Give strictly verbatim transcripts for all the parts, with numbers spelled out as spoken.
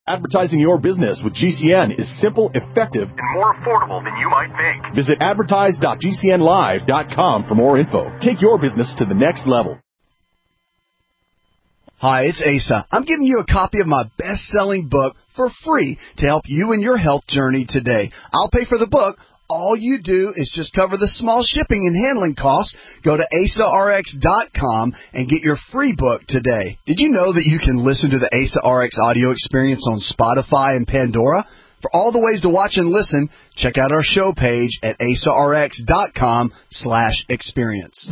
Advertising your business with G C N is simple, effective, and more affordable than you might think. Visit advertise dot g c n live dot com for more info. Take your business to the next level. Hi, it's Asa. I'm giving you a copy of my best-selling book for free to help you in your health journey today. I'll pay for the book. All you do is just cover the small shipping and handling costs. Go to asa r x dot com and get your free book today. Did you know that you can listen to the Asa R X audio experience on Spotify and Pandora? For all the ways to watch and listen, check out our show page at asa r x dot com slash experience.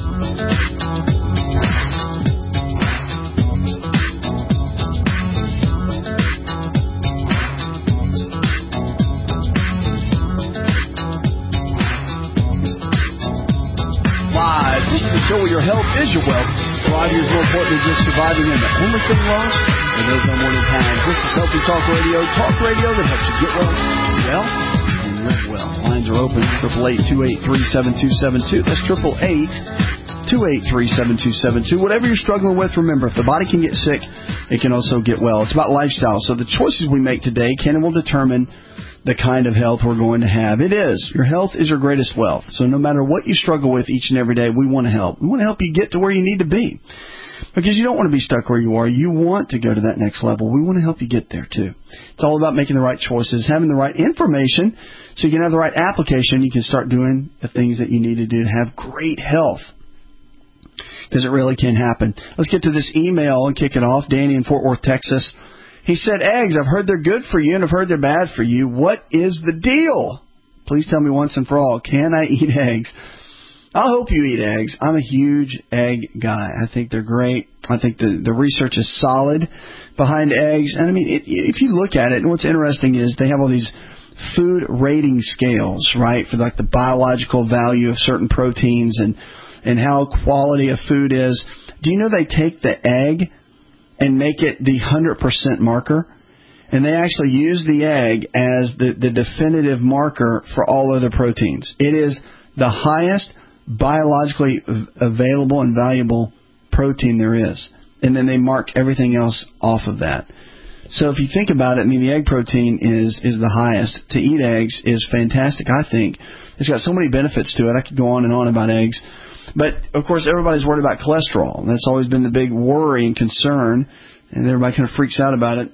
This is the show where your health is your wealth. Five years more important than just surviving, and the only thing lost are those unwanted times. This is Healthy Talk Radio, talk radio that helps you get well, well, and live well. Lines are open, triple eight, two eight three, seven two seven two. That's triple eight, two eight three, seven two seven two. Whatever you're struggling with, remember, if the body can get sick, it can also get well. It's about lifestyle. So the choices we make today can and will determine the kind of health we're going to have. It is. Your health is your greatest wealth. So no matter what you struggle with each and every day, we want to help. We want to help you get to where you need to be. Because you don't want to be stuck where you are. You want to go to that next level. We want to help you get there, too. It's all about making the right choices, having the right information, so you can have the right application. You can start doing the things that you need to do to have great health. Because it really can happen. Let's get to this email and kick it off. Danny in Fort Worth, Texas. He said, eggs, I've heard they're good for you and I've heard they're bad for you. What is the deal? Please tell me once and for all, can I eat eggs? I hope you eat eggs. I'm a huge egg guy. I think they're great. I think the, the research is solid behind eggs. And, I mean, it, if you look at it, and what's interesting is they have all these food rating scales, right, for like the biological value of certain proteins and, and how quality of food is. Do you know they take the egg and make it the one hundred percent marker? And they actually use the egg as the, the definitive marker for all other proteins. It is the highest biologically available and valuable protein there is. And then they mark everything else off of that. So if you think about it, I mean, the egg protein is, is the highest. To eat eggs is fantastic, I think. It's got so many benefits to it. I could go on and on about eggs. But, of course, everybody's worried about cholesterol. That's always been the big worry and concern, and everybody kind of freaks out about it.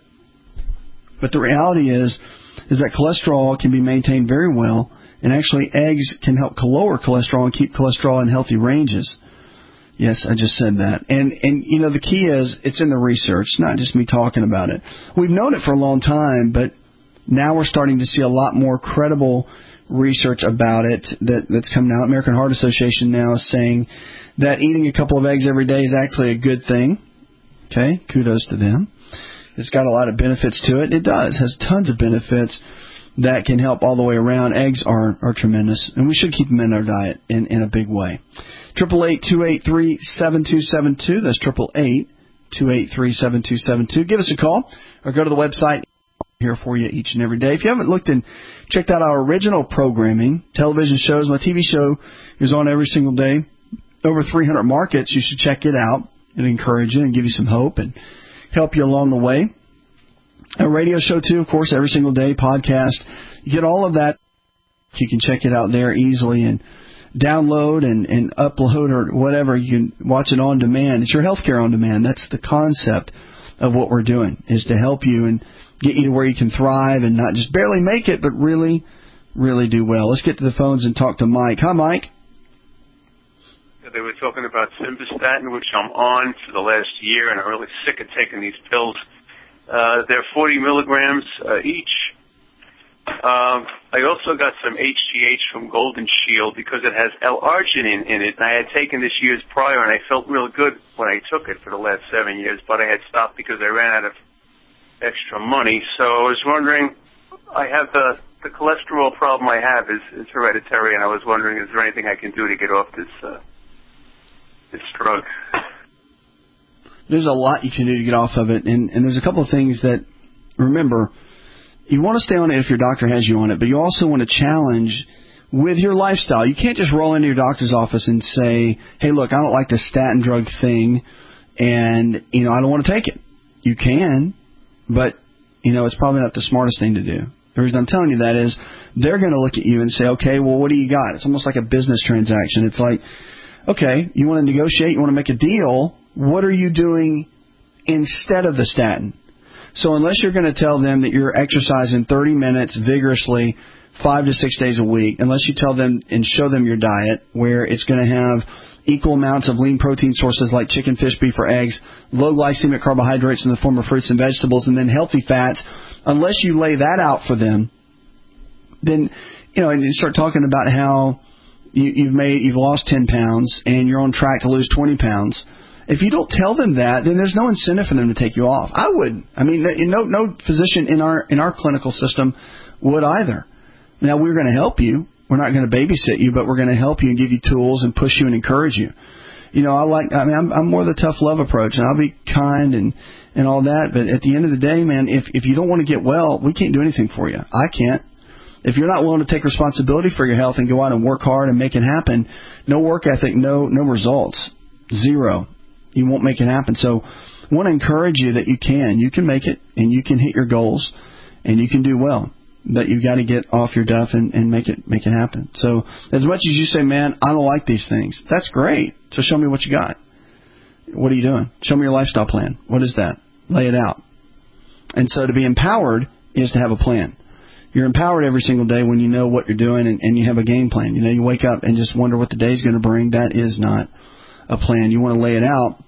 But the reality is, is that cholesterol can be maintained very well, and actually eggs can help lower cholesterol and keep cholesterol in healthy ranges. Yes, I just said that. And, and you know, the key is it's in the research, not just me talking about it. We've known it for a long time, but now we're starting to see a lot more credible research about it that, that's coming out. American Heart Association now is saying that eating a couple of eggs every day is actually a good thing. Okay, kudos to them. It's got a lot of benefits to it. It does. It has tons of benefits that can help all the way around. Eggs are, are tremendous, and we should keep them in our diet in, in a big way. triple eight, two eight three, seven two seven two. That's triple eight, two eight three, seven two seven two. Give us a call or go to the website. Here for you each and every day. If you haven't looked and checked out our original programming, television shows, my T V show is on every single day. Over three hundred markets. You should check it out and encourage you and give you some hope and help you along the way. A radio show, too, of course, every single day, podcast. You get all of that. You can check it out there easily and download and, and upload or whatever. You can watch it on demand. It's your healthcare on demand. That's the concept of what we're doing, is to help you and get you to where you can thrive and not just barely make it, but really, really do well. Let's get to the phones and talk to Mike. Hi, Mike. They were talking about simvastatin, which I'm on for the last year, and I'm really sick of taking these pills. Uh, they're forty milligrams uh, each. Um, I also got some H G H from Golden Shield because it has L-arginine in it. I had taken this years prior, and I felt real good when I took it for the last seven years, but I had stopped because I ran out of extra money. So I was wondering, I have the, the cholesterol problem I have is, is hereditary, and I was wondering, is there anything I can do to get off this uh, this drug? There's a lot you can do to get off of it, and, and there's a couple of things that, remember, you want to stay on it if your doctor has you on it, but you also want to challenge with your lifestyle. You can't just roll into your doctor's office and say, hey, look, I don't like the statin drug thing, and, you know, I don't want to take it. You can, but, you know, it's probably not the smartest thing to do. The reason I'm telling you that is they're going to look at you and say, okay, well, what do you got? It's almost like a business transaction. It's like, okay, you want to negotiate, you want to make a deal. What are you doing instead of the statin? So unless you're going to tell them that you're exercising thirty minutes vigorously five to six days a week, unless you tell them and show them your diet where it's going to have equal amounts of lean protein sources like chicken, fish, beef, or eggs, low glycemic carbohydrates in the form of fruits and vegetables, and then healthy fats, unless you lay that out for them, then, you know, and you start talking about how you, you've made, you've lost ten pounds and you're on track to lose twenty pounds. If you don't tell them that, then there's no incentive for them to take you off. I would. I mean, no, no physician in our in our clinical system would either. Now, we're going to help you. We're not going to babysit you, but we're going to help you and give you tools and push you and encourage you. You know, I like. I mean, I'm, I'm more the tough love approach, and I'll be kind and and all that. But at the end of the day, man, if if you don't want to get well, we can't do anything for you. I can't. If you're not willing to take responsibility for your health and go out and work hard and make it happen, no work ethic, no no results, zero. You won't make it happen. So I want to encourage you that you can. You can make it, and you can hit your goals, and you can do well. But you've got to get off your duff and, and make it make it happen. So as much as you say, man, I don't like these things, that's great. So show me what you got. What are you doing? Show me your lifestyle plan. What is that? Lay it out. And so to be empowered is to have a plan. You're empowered every single day when you know what you're doing and, and you have a game plan. You know, you wake up and just wonder what the day's going to bring. That is not a plan. You want to lay it out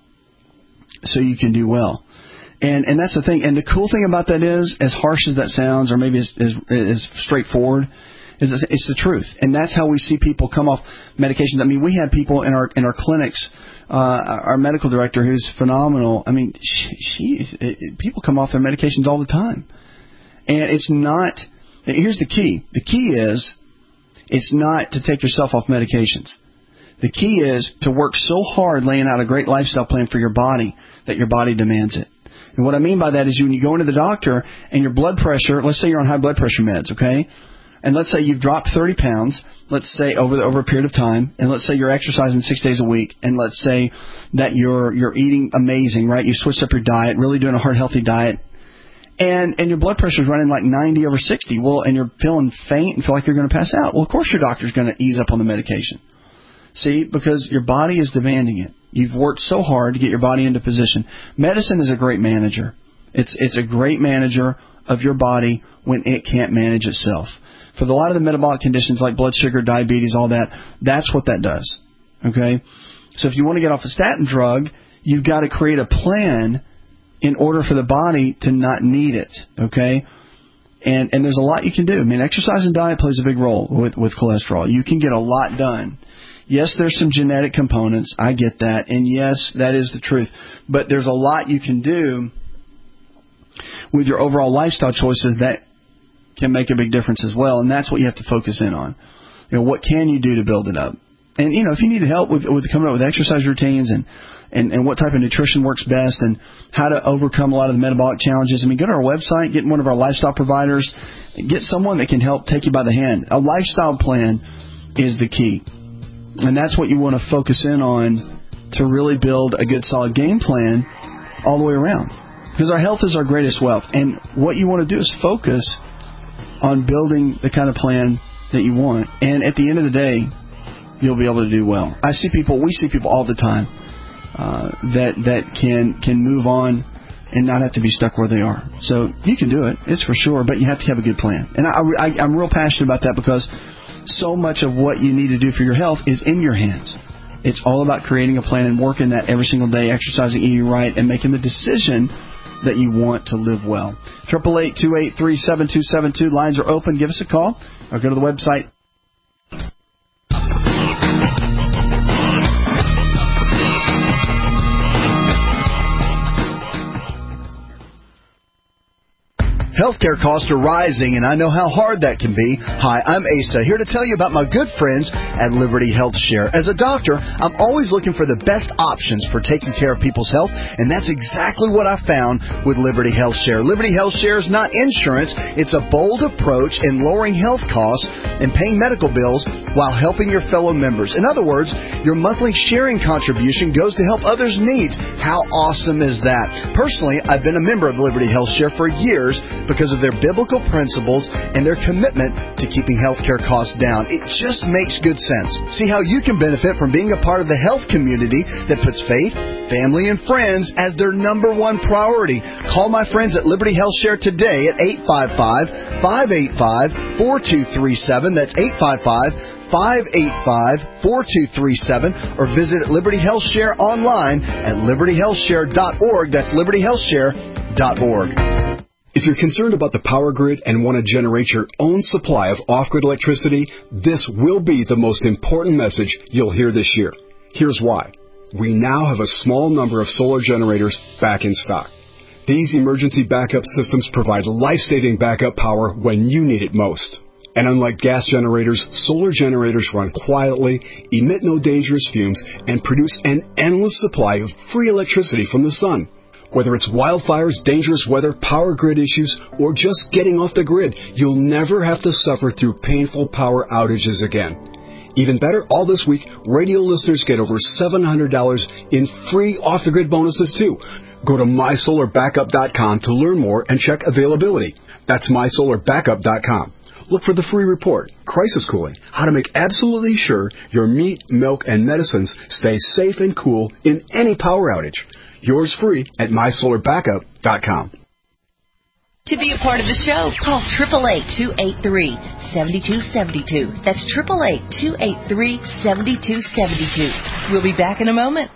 so you can do well. And and that's the thing. And the cool thing about that is, as harsh as that sounds, or maybe as, as, as straightforward, is it's the truth. And that's how we see people come off medications. I mean, we have people in our in our clinics, uh, our medical director, who's phenomenal. I mean, she, she it, people come off their medications all the time. And it's not, here's the key. The key is, it's not to take yourself off medications. The key is to work so hard laying out a great lifestyle plan for your body that your body demands it. And what I mean by that is when you go into the doctor and your blood pressure, let's say you're on high blood pressure meds, okay? And let's say you've dropped thirty pounds, let's say over the, over a period of time, and let's say you're exercising six days a week, and let's say that you're you're eating amazing, right? You switched up your diet, really doing a heart healthy diet, and and your blood pressure is running like ninety over sixty. Well, and you're feeling faint and feel like you're going to pass out. Well, of course your doctor's going to ease up on the medication. See, because your body is demanding it. You've worked so hard to get your body into position. Medicine is a great manager. It's it's a great manager of your body when it can't manage itself. For a lot of the metabolic conditions like blood sugar, diabetes, all that, that's what that does. Okay? So if you want to get off a statin drug, you've got to create a plan in order for the body to not need it. Okay? And and there's a lot you can do. I mean, exercise and diet plays a big role with, with cholesterol. You can get a lot done. Yes, there's some genetic components. I get that. And yes, that is the truth. But there's a lot you can do with your overall lifestyle choices that can make a big difference as well. And that's what you have to focus in on. You know, what can you do to build it up? And, you know, if you need help with, with coming up with exercise routines and, and, and what type of nutrition works best and how to overcome a lot of the metabolic challenges, I mean, go to our website, get one of our lifestyle providers, get someone that can help take you by the hand. A lifestyle plan is the key. And that's what you want to focus in on to really build a good, solid game plan all the way around. Because our health is our greatest wealth. And what you want to do is focus on building the kind of plan that you want. And at the end of the day, you'll be able to do well. I see people, we see people all the time uh, that that can can move on and not have to be stuck where they are. So you can do it, it's for sure, but you have to have a good plan. And I, I, I'm real passionate about that because so much of what you need to do for your health is in your hands. It's all about creating a plan and working that every single day, exercising, eating right, and making the decision that you want to live well. eight eight eight, two eight three, seven two seven two. Lines are open. Give us a call or go to the website. Healthcare costs are rising, and I know how hard that can be. Hi, I'm Asa, here to tell you about my good friends at Liberty Health Share. As a doctor, I'm always looking for the best options for taking care of people's health, and that's exactly what I found with Liberty Health Share. Liberty Health Share is not insurance. It's a bold approach in lowering health costs and paying medical bills while helping your fellow members. In other words, your monthly sharing contribution goes to help others' needs. How awesome is that? Personally, I've been a member of Liberty Health Share for years because of their biblical principles and their commitment to keeping healthcare costs down. It just makes good sense. See how you can benefit from being a part of the health community that puts faith, family, and friends as their number one priority. Call my friends at Liberty Health Share today at eight five five, five eight five, four two three seven. That's eight five five, five eight five, four two three seven, or visit Liberty Health Share online at liberty health share dot org. That's liberty health share dot org. If you're concerned about the power grid and want to generate your own supply of off-grid electricity, this will be the most important message you'll hear this year. Here's why. We now have a small number of solar generators back in stock. These emergency backup systems provide life-saving backup power when you need it most. And unlike gas generators, solar generators run quietly, emit no dangerous fumes, and produce an endless supply of free electricity from the sun. Whether it's wildfires, dangerous weather, power grid issues, or just getting off the grid, you'll never have to suffer through painful power outages again. Even better, all this week, radio listeners get over seven hundred dollars in free off-the-grid bonuses, too. Go to my solar backup dot com to learn more and check availability. That's my solar backup dot com. Look for the free report, Crisis Cooling, how to make absolutely sure your meat, milk, and medicines stay safe and cool in any power outage. Yours free at my solar backup dot com. To be a part of the show, call eight eight eight, two eight three, seven two seven two. That's eight eight eight, two eight three, seven two seven two. We'll be back in a moment.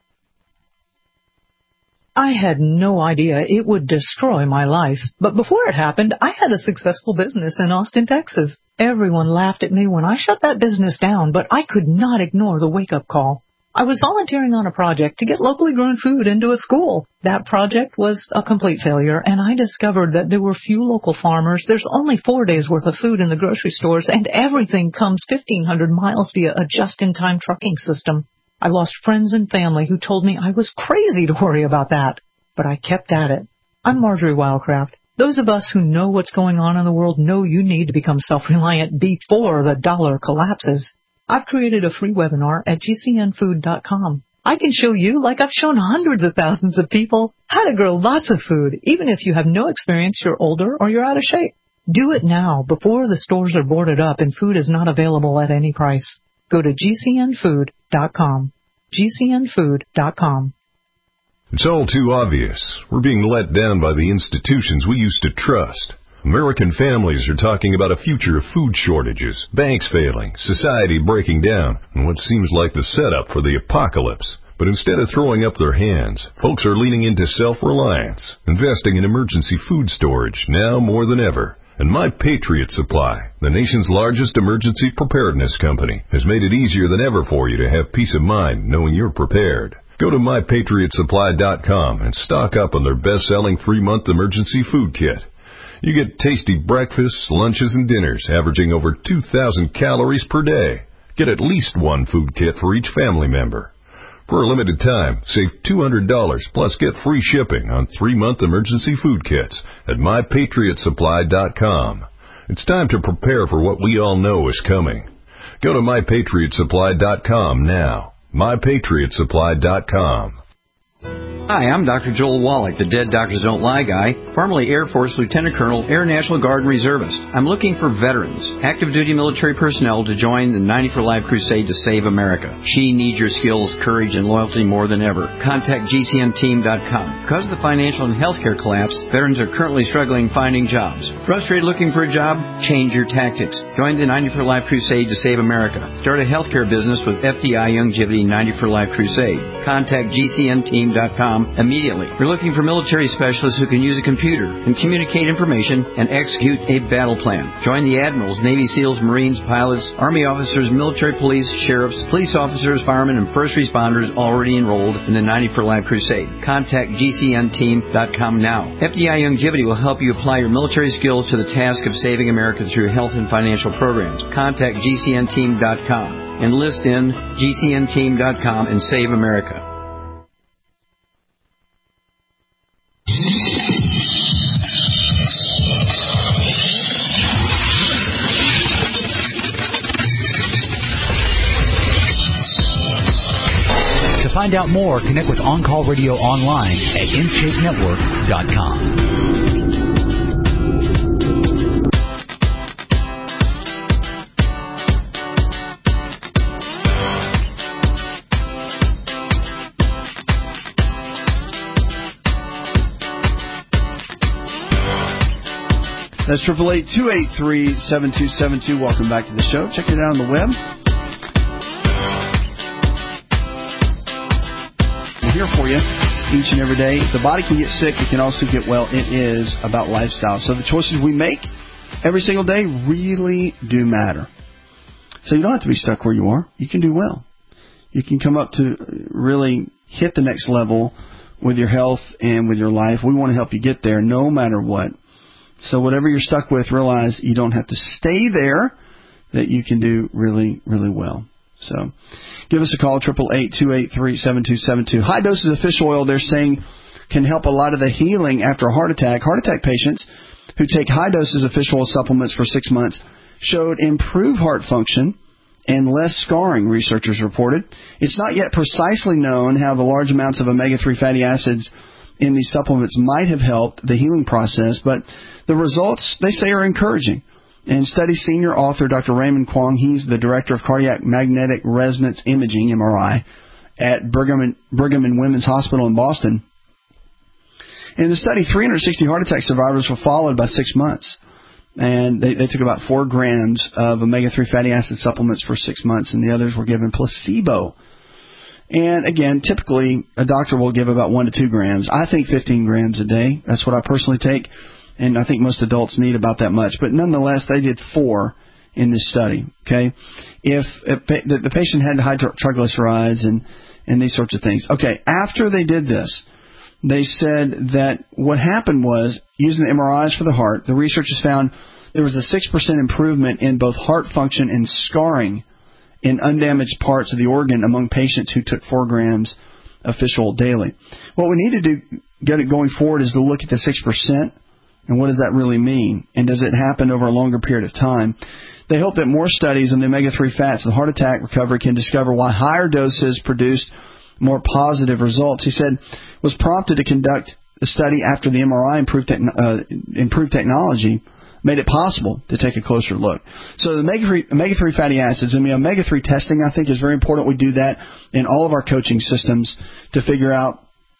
I had no idea it would destroy my life. But before it happened, I had a successful business in Austin, Texas. Everyone laughed at me when I shut that business down, but I could not ignore the wake-up call. I was volunteering on a project to get locally grown food into a school. That project was a complete failure, and I discovered that there were few local farmers. There's only four days' worth of food in the grocery stores, and everything comes fifteen hundred miles via a just-in-time trucking system. I lost friends and family who told me I was crazy to worry about that, but I kept at it. I'm Marjorie Wildcraft. Those of us who know what's going on in the world know you need to become self-reliant before the dollar collapses. I've created a free webinar at G C N food dot com. I can show you, like I've shown hundreds of thousands of people, how to grow lots of food, even if you have no experience, you're older, or you're out of shape. Do it now before the stores are boarded up and food is not available at any price. Go to G C N food dot com. G C N food dot com. It's all too obvious. We're being let down by the institutions we used to trust. American families are talking about a future of food shortages, banks failing, society breaking down, and what seems like the setup for the apocalypse. But instead of throwing up their hands, folks are leaning into self-reliance, investing in emergency food storage now more than ever. And My Patriot Supply, the nation's largest emergency preparedness company, has made it easier than ever for you to have peace of mind knowing you're prepared. Go to my patriot supply dot com and stock up on their best-selling three-month emergency food kit. You get tasty breakfasts, lunches, and dinners averaging over two thousand calories per day. Get at least one food kit for each family member. For a limited time, save two hundred dollars plus get free shipping on three-month emergency food kits at my patriot supply dot com. It's time to prepare for what we all know is coming. Go to my patriot supply dot com now. my patriot supply dot com. Hi, I'm Doctor Joel Wallach, the Dead Doctors Don't Lie guy, formerly Air Force Lieutenant Colonel, Air National Guard and Reservist. I'm looking for veterans, active duty military personnel to join the ninety for Life crusade to save America. She needs your skills, courage, and loyalty more than ever. Contact G C N team dot com. Because of the financial and healthcare collapse, veterans are currently struggling finding jobs. Frustrated looking for a job? Change your tactics. Join the ninety for Life crusade to save America. Start a healthcare business with F D I Youngevity ninety for Life crusade. Contact G C N team dot com immediately. We're looking for military specialists who can use a computer and communicate information and execute a battle plan. Join the admirals, Navy SEALs, Marines, pilots, Army officers, military police, sheriffs, police officers, firemen, and first responders already enrolled in the ninety for Life crusade. Contact G C N team dot com now. F D I Youngevity will help you apply your military skills to the task of saving America through health and financial programs. Contact G C N team dot com. Enlist in G C N team dot com and save America. To find out more, connect with On Call Radio online at in shape network dot com. That's eight eight eight, two eight three, seven two seven two. Welcome back to the show. Check it out on the web. We're here for you each and every day. If the body can get sick, it can also get well. It is about lifestyle. So the choices we make every single day really do matter. So you don't have to be stuck where you are. You can do well. You can come up to really hit the next level with your health and with your life. We want to help you get there no matter what. So whatever you're stuck with, realize you don't have to stay there, that you can do really, really well. So give us a call, eight eight eight, two eight three, seven two seven two. High doses of fish oil, they're saying, can help a lot of the healing after a heart attack. Heart attack patients who take high doses of fish oil supplements for six months showed improved heart function and less scarring, researchers reported. It's not yet precisely known how the large amounts of omega three fatty acids in these supplements might have helped the healing process, but the results, they say, are encouraging. And study senior author Doctor Raymond Kwong, he's the director of cardiac magnetic resonance imaging, M R I, at Brigham and, Brigham and Women's Hospital in Boston. In the study, three hundred sixty heart attack survivors were followed by six months. And they, they took about four grams of omega three fatty acid supplements for six months, and the others were given placebo. And again, typically, a doctor will give about one to two grams. I think fifteen grams a day. That's what I personally take. And I think most adults need about that much. But nonetheless, they did four in this study. Okay, if, if the, the patient had high triglycerides and, and these sorts of things. Okay, after they did this, they said that what happened was, using the M R Is for the heart, the researchers found there was a six percent improvement in both heart function and scarring in undamaged parts of the organ among patients who took four grams of fish oil daily. What we need to do, get it going forward, is to look at the six percent. And what does that really mean? And does it happen over a longer period of time? They hope that more studies on the omega three fats and heart attack recovery can discover why higher doses produced more positive results. He said, was prompted to conduct a study after the M R I improved, te- uh, improved technology made it possible to take a closer look. So the omega three fatty acids, I mean, omega three testing, I think, is very important. We do that in all of our coaching systems to figure out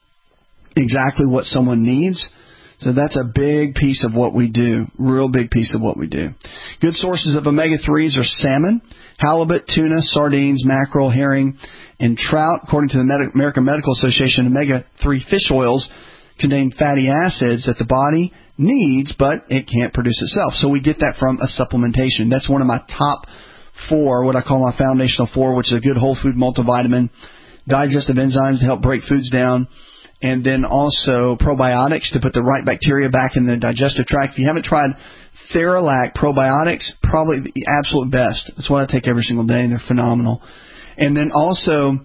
exactly what someone needs. So that's a big piece of what we do, real big piece of what we do. Good sources of omega threes are salmon, halibut, tuna, sardines, mackerel, herring, and trout. According to the Medi- American Medical Association, omega three fish oils contain fatty acids that the body needs, but it can't produce itself. So we get that from a supplementation. That's one of my top four, what I call my foundational four, which is a good whole food multivitamin, digestive enzymes to help break foods down, and then also probiotics to put the right bacteria back in the digestive tract. If you haven't tried Theralac probiotics, probably the absolute best. That's what I take every single day, and they're phenomenal. And then also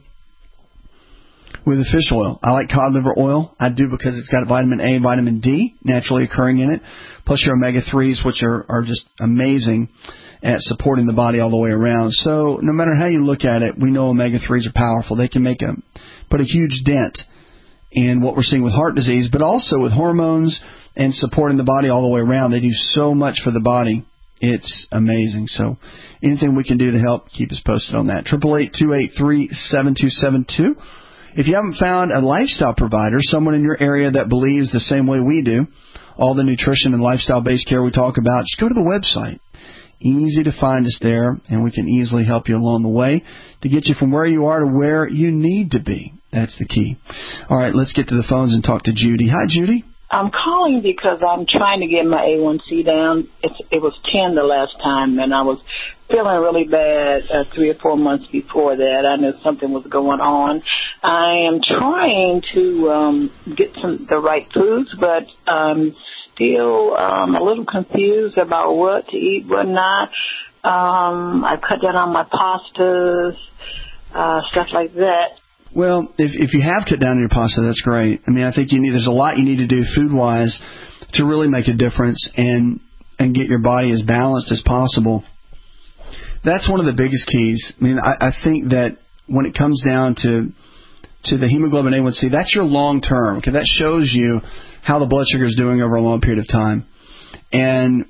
with the fish oil, I like cod liver oil. I do because it's got vitamin A and vitamin D naturally occurring in it, plus your omega threes, which are, are just amazing at supporting the body all the way around. So no matter how you look at it, we know omega threes are powerful. They can make a put a huge dent in what we're seeing with heart disease, but also with hormones and supporting the body all the way around. They do so much for the body. It's amazing. So anything we can do to help, keep us posted on that. eight eight eight, two eight three, seven two seven two. If you haven't found a lifestyle provider, someone in your area that believes the same way we do, all the nutrition and lifestyle-based care we talk about, just go to the website. Easy to find us there, and we can easily help you along the way to get you from where you are to where you need to be. That's the key. All right, let's get to the phones and talk to Judy. Hi, Judy. I'm calling because I'm trying to get my A one C down. It's, it was ten the last time, and I was feeling really bad uh, three or four months before that. I knew something was going on. I am trying to um, get some the right foods, but um, still um, a little confused about what to eat, what not. Um, I cut down on my pastas, uh, stuff like that. Well, if if you have cut down on your pasta, that's great. I mean, I think you need there's a lot you need to do food-wise to really make a difference and and get your body as balanced as possible. That's one of the biggest keys. I mean, I, I think that when it comes down to to the hemoglobin A one C, that's your long term. Okay, that shows you how the blood sugar is doing over a long period of time. And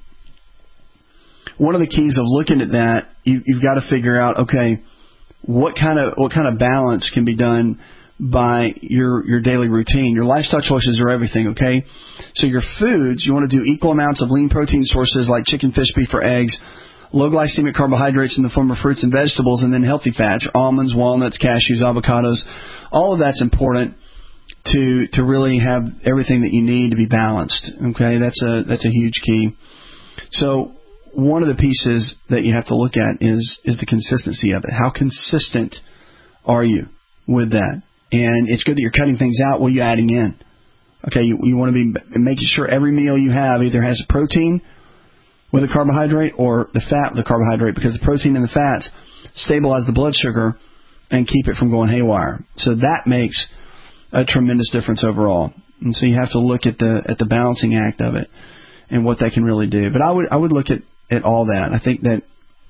one of the keys of looking at that, you, you've got to figure out, okay, what kind of what kind of balance can be done by your, your daily routine. Your lifestyle choices are everything, okay? So your foods, you want to do equal amounts of lean protein sources like chicken, fish, beef, or eggs, low glycemic carbohydrates in the form of fruits and vegetables, and then healthy fats, almonds, walnuts, cashews, avocados. All of that's important to to really have everything that you need to be balanced, okay? That's a that's a huge key. So one of the pieces that you have to look at is is the consistency of it. How consistent are you with that? And it's good that you're cutting things out while you're adding in. Okay, you, you want to be making sure every meal you have either has protein with a carbohydrate or the fat with a carbohydrate, because the protein and the fats stabilize the blood sugar and keep it from going haywire. So that makes a tremendous difference overall. And so you have to look at the at the balancing act of it and what that can really do. But I would I would look at, at all that. I think that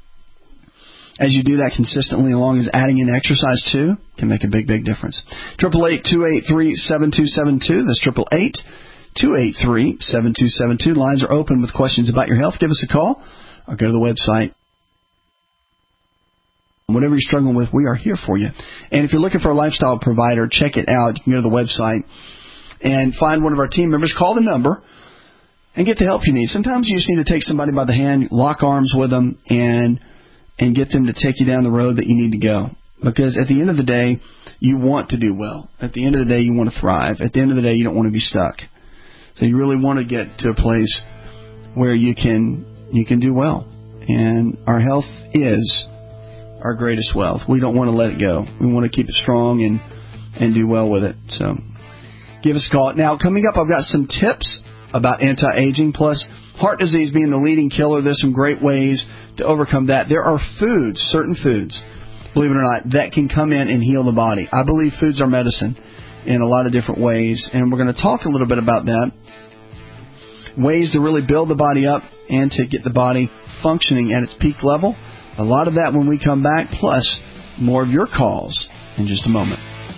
as you do that consistently, along as adding in exercise too, can make a big, big difference. Triple eight two eight three seven two seven two. That's triple eight two eight three seven two seven two. Lines are open with questions about your health. Give us a call or go to the website. Whatever you're struggling with, we are here for you. And if you're looking for a lifestyle provider, check it out. You can go to the website and find one of our team members. Call the number and get the help you need. Sometimes you just need to take somebody by the hand, lock arms with them, and and get them to take you down the road that you need to go. Because at the end of the day, you want to do well. At the end of the day, you want to thrive. At the end of the day, you don't want to be stuck. So you really want to get to a place where you can you can do well. And our health is our greatest wealth. We don't want to let it go. We want to keep it strong and, and do well with it. So give us a call. Now, coming up, I've got some tips about anti-aging, plus heart disease being the leading killer. There's some great ways to overcome that. There are foods, certain foods, believe it or not, that can come in and heal the body. I believe foods are medicine in a lot of different ways, and we're going to talk a little bit about that. Ways to really build the body up and to get the body functioning at its peak level. A lot of that when we come back, plus more of your calls in just a moment.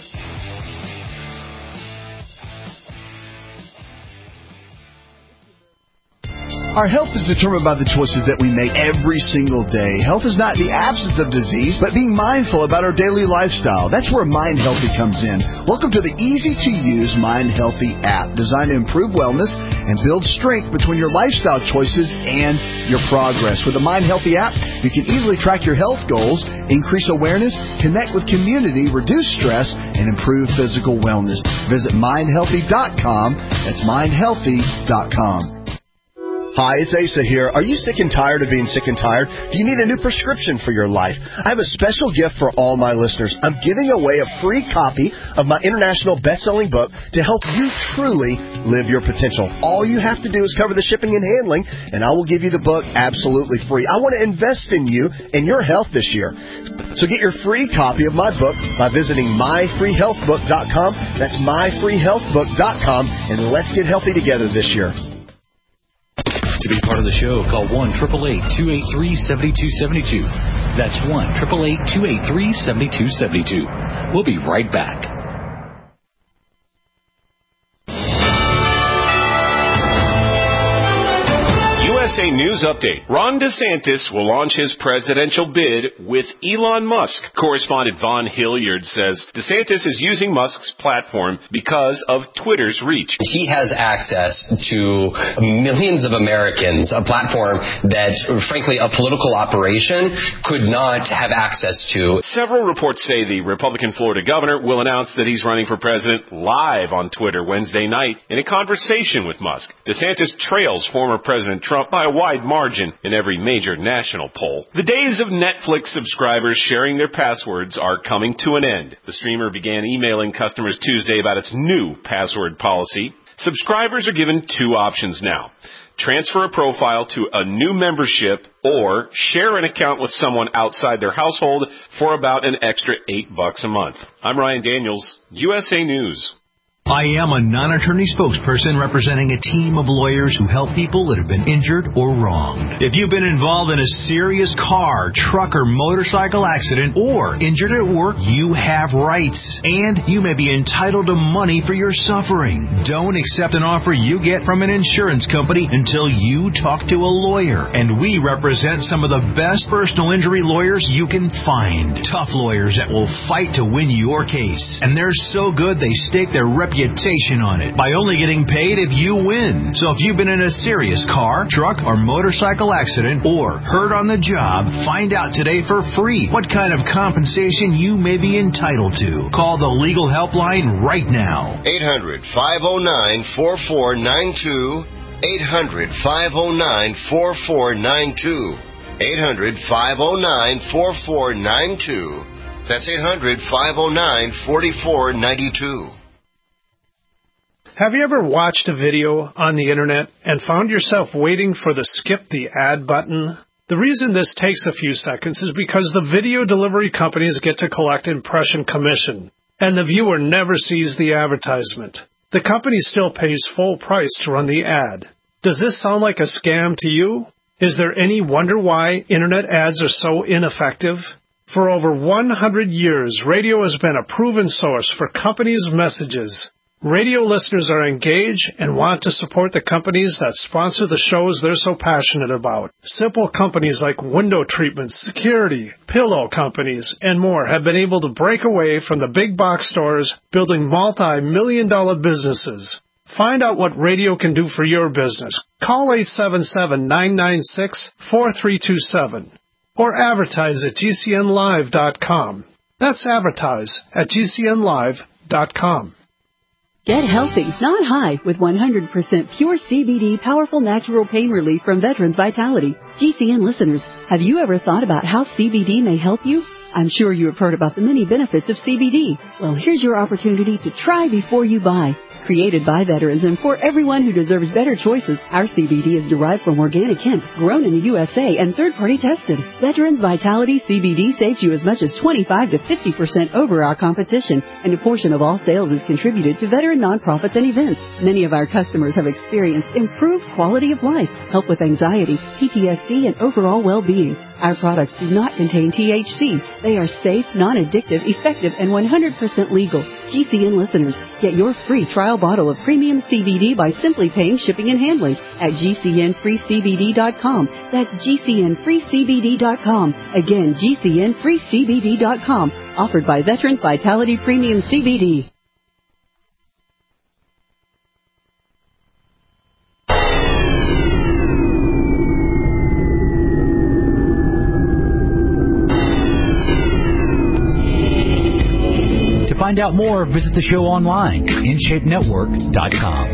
Our health is determined by the choices that we make every single day. Health is not the absence of disease, but being mindful about our daily lifestyle. That's where Mind Healthy comes in. Welcome to the easy-to-use Mind Healthy app, designed to improve wellness and build strength between your lifestyle choices and your progress. With the Mind Healthy app, you can easily track your health goals, increase awareness, connect with community, reduce stress, and improve physical wellness. Visit mind healthy dot com. That's mind healthy dot com. Hi, it's Asa here. Are you sick and tired of being sick and tired? Do you need a new prescription for your life? I have a special gift for all my listeners. I'm giving away a free copy of my international best-selling book to help you truly live your potential. All you have to do is cover the shipping and handling, and I will give you the book absolutely free. I want to invest in you and your health this year. So get your free copy of my book by visiting my free health book dot com. That's my free health book dot com, and let's get healthy together this year. To be part of the show, call one eight eight eight, two eight three, seven two seven two. That's one eight eight eight, two eight three, seven two seven two. We'll be right back. U S A News Update. Ron DeSantis will launch his presidential bid with Elon Musk. Correspondent Vaughn Hilliard says DeSantis is using Musk's platform because of Twitter's reach. He has access to millions of Americans, a platform that, frankly, a political operation could not have access to. Several reports say the Republican Florida governor will announce that he's running for president live on Twitter Wednesday night in a conversation with Musk. DeSantis trails former President Trump by a wide margin in every major national poll. The days of Netflix subscribers sharing their passwords are coming to an end. The streamer began emailing customers Tuesday about its new password policy. Subscribers are given two options now. Transfer a profile to a new membership or share an account with someone outside their household for about an extra eight bucks a month. I'm Ryan Daniels, U S A News. I am a non-attorney spokesperson representing a team of lawyers who help people that have been injured or wronged. If you've been involved in a serious car, truck, or motorcycle accident or injured at work, you have rights, and you may be entitled to money for your suffering. Don't accept an offer you get from an insurance company until you talk to a lawyer, and we represent some of the best personal injury lawyers you can find. Tough lawyers that will fight to win your case, and they're so good they stake their reputation on it by only getting paid if you win. So if you've been in a serious car, truck, or motorcycle accident or hurt on the job, find out today for free what kind of compensation you may be entitled to. Call the legal helpline right now. eight hundred, five oh nine, four four nine two. eight hundred, five oh nine, four four nine two. eight hundred, five oh nine, four four nine two. That's eight hundred, five oh nine, four four nine two. Have you ever watched a video on the internet and found yourself waiting for the skip the ad button? The reason this takes a few seconds is because the video delivery companies get to collect impression commission, and the viewer never sees the advertisement. The company still pays full price to run the ad. Does this sound like a scam to you? Is there any wonder why internet ads are so ineffective? For over one hundred years, radio has been a proven source for companies' messages. Radio listeners are engaged and want to support the companies that sponsor the shows they're so passionate about. Simple companies like window treatments, security, pillow companies, and more have been able to break away from the big box stores, building multi-million dollar businesses. Find out what radio can do for your business. Call eight seven seven, nine nine six, four three two seven or advertise at G C N live dot com. That's advertise at G C N live dot com. Get healthy, not high, with one hundred percent pure C B D powerful natural pain relief from Veterans Vitality. G C N listeners, have you ever thought about how C B D may help you? I'm sure you have heard about the many benefits of C B D. Well, here's your opportunity to try before you buy. Created by veterans and for everyone who deserves better choices, our C B D is derived from organic hemp, grown in the U S A and third-party tested. Veterans Vitality C B D saves you as much as twenty-five to fifty percent over our competition, and a portion of all sales is contributed to veteran nonprofits and events. Many of our customers have experienced improved quality of life, help with anxiety, P T S D, and overall well-being. Our products do not contain T H C. They are safe, non-addictive, effective, and one hundred percent legal. G C N listeners, get your free trial bottle of premium C B D by simply paying shipping and handling at G C N free C B D dot com. That's G C N free C B D dot com. Again, G C N free C B D dot com. Offered by Veterans Vitality Premium C B D. To find out more, visit the show online, in shape network dot com.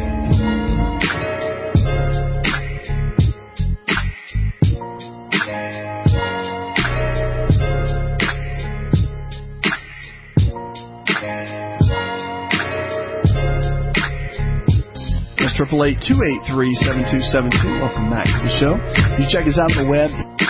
That's triple eight, two eight three, seven two seven two. Welcome back to the show. You check us out on the web.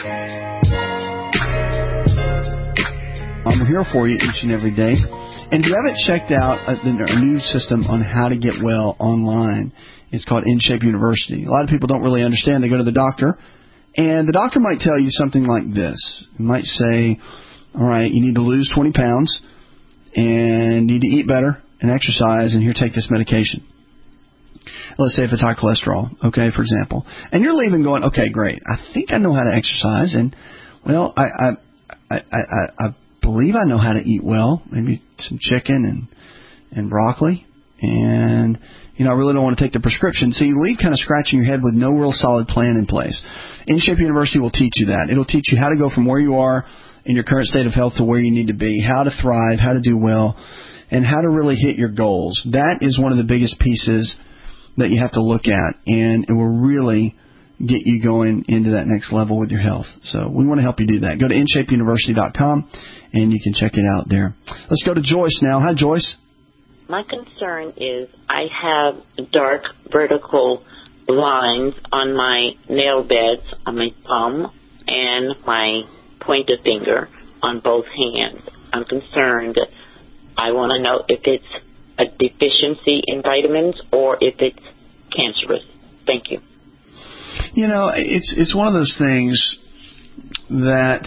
I'm here for you each and every day. And if you haven't checked out a, a new system on how to get well online, it's called InShape University. A lot of people don't really understand. They go to the doctor, and the doctor might tell you something like this. He might say, all right, you need to lose twenty pounds and need to eat better and exercise, and here, take this medication. Let's say if it's high cholesterol, okay, for example. And you're leaving going, okay, great. I think I know how to exercise, and, well, I I I, I, I believe I know how to eat well, maybe some chicken and and broccoli, and you know I really don't want to take the prescription. So you leave kind of scratching your head with no real solid plan in place. InShape University will teach you that. It'll teach you how to go from where you are in your current state of health to where you need to be, how to thrive, how to do well, and how to really hit your goals. That is one of the biggest pieces that you have to look at, and it will really get you going into that next level with your health. So we want to help you do that. Go to in shape university dot com, and you can check it out there. Let's go to Joyce now. Hi, Joyce. My concern is I have dark vertical lines on my nail beds, on my thumb and my pointer finger on both hands. I'm concerned. I want to know if it's a deficiency in vitamins or if it's cancerous. Thank you. You know, it's it's one of those things that